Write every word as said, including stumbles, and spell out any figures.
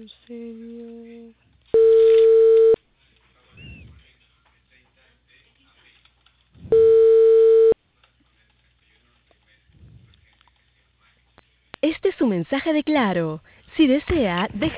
¿En serio? Este es su mensaje de Claro. Si desea, deje